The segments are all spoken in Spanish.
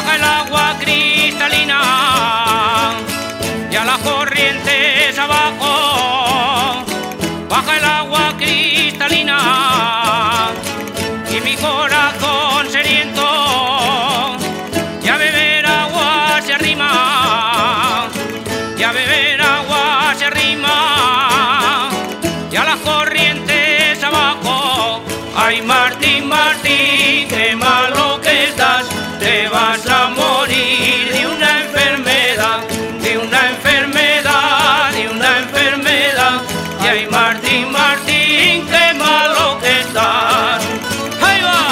baja el agua cristalina y a las corrientes abajo, baja el agua cristalina y mi corazón sediento y a beber agua se arrima, y a beber agua se arrima y a las corrientes abajo. Ay, Martín, Martín, qué malo que estás, te vas a morir de una enfermedad, de una enfermedad, de una enfermedad. Y ay, Martín, Martín, qué malo que estás. ¡Ahí va!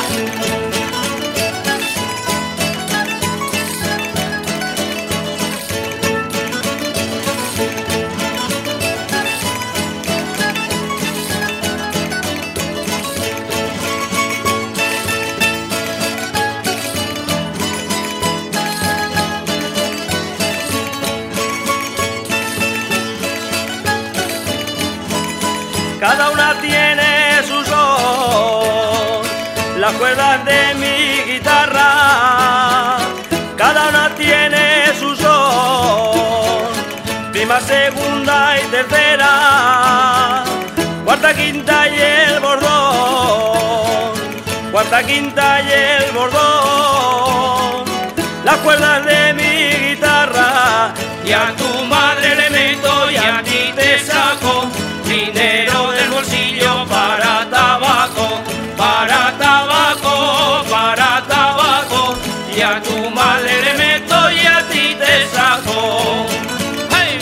Cada una tiene su son, las cuerdas de mi guitarra. Cada una tiene su son, prima, segunda y tercera, cuarta, quinta y el bordón, cuarta, quinta y el bordón. Las cuerdas de mi guitarra, Y a tu madre le meto y a ti te saco dinero del bolsillo para tabaco, para tabaco, para tabaco. Y a tu madre le meto y a ti te saco. ¡Hey!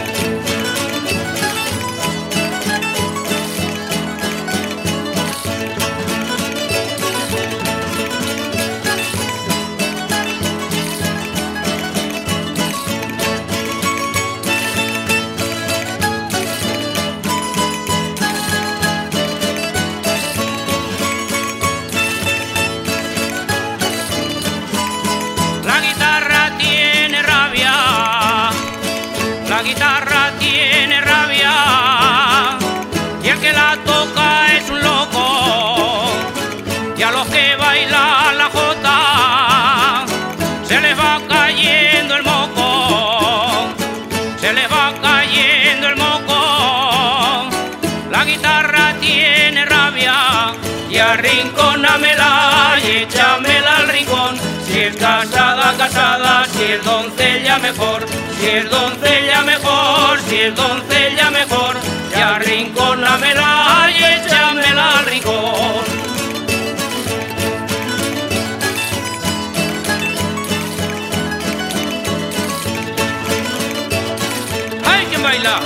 La guitarra tiene rabia, la guitarra tiene rabia, y el que la toca es un loco, y a los que bailan la jota se les va cayendo el moco, se les va cayendo el moco. La guitarra tiene rabia, y arrincónamela y échamela al rincón. Si es casada, casada, si es doncella mejor, si es doncella mejor, si es doncella mejor. Y arrincónamela y échamela al rincón. ¡Ay, quién baila!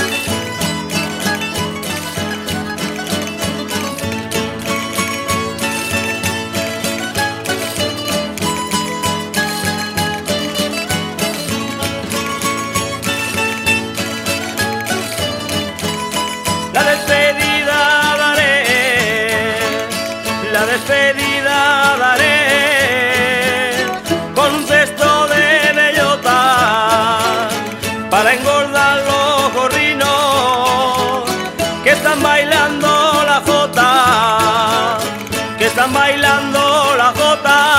la despedida daré, la despedida daré, con un cesto de bellota para engordar los gorrinos que están bailando la jota, que están bailando la jota.